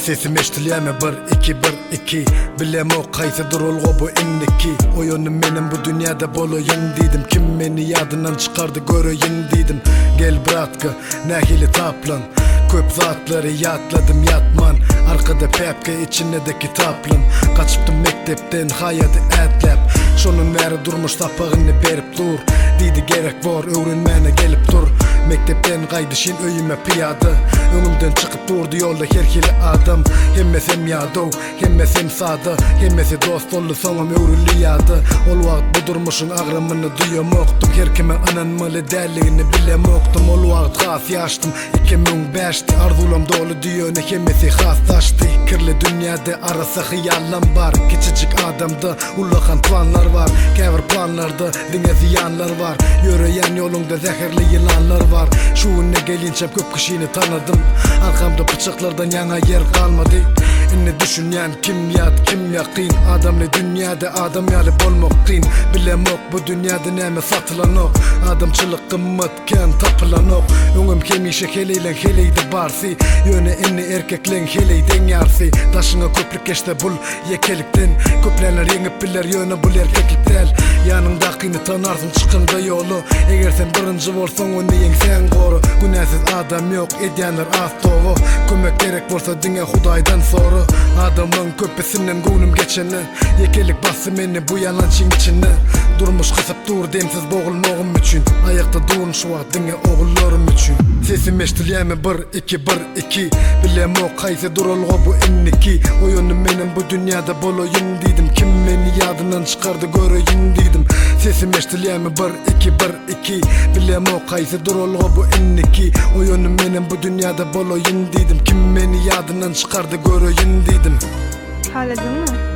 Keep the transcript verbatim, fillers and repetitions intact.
Sesim eştiliyeme bir iki bir iki Bilem o kaysidir olgu bu inniki Oyunum benim bu dünyada boloyun dedim. Kim beni yadından çıkardı göreyim dedim. Gel bıratkı nehili taplan Köp zatları yatladım yatman Arkada pepke içinde de kitaplım Kaçıptım mektepten hayatı etlep Şonun meri durmuş sapağını berip dur Didi gerek var öğrenmene gelip dur Mektepten kaydışın öyüme piyadı Önümden çıkıp durdu yolda herkili adam Hemmesem yadov, hemmesem sada Hemmesi dost oldu sonum öğrülü yadı Ol vaqt bu durmuşun ağrımını duyamoktum Her kime ananmalı derliğini bilemoktum Ol vaqt gaz yaştım iki bin beşti Arzulam dolu diyöne hemmesi hastaştı Kirli dünyada arası hıyallam var Küçücük adamda ulakan planlar var Kevr planlarda dine ziyanlar var Yürüyen yolunda zehirli yılanlar var Şu önüne gelince köp kişini tanıdım Arkamda bıçaklardan yana yer kalmadı İnne düşünyen kim yat kim yakin Adamlı dünyada adam yalıp olmak kıyın Bilemok bu dünyada neme satılan ok Adamçılık kımmetken tapılan ok Öngüm kemişe heleylen heleydi barsi Yöne inni erkeklen heleyden yarsi Taşına köprük işte bul yekelikten Köplenler yengip bilir yöne bul erkekliktel Yanındakini tanarsın çıkında yolu Eğer sen birinci olsan onu yengsen koru Günahsız adam yok edyanlar az doğu Kömek gerek bolsa dine Hudaydan soru Adamın köpesinden günüm geçeni Yekelik bası beni bu yalancın içine Durmuş kısıp dur demsiz boğulmağım için Ayakta durun şu an dine oğullarım için Sesim eştiliyeme bir iki bir iki Bilem o kayse durulgu bu inniki Oyunum benim bu dünyada boloyun dedim. Kim beni yadından çıkardı göreyim dedim. Sesim eştiliyeme bir iki bir iki Bilem o kayse durulgu bu inniki Oyunum benim bu dünyada boloyun dedim. Kim beni yadından çıkardı göreyim dedim. Haladın mı?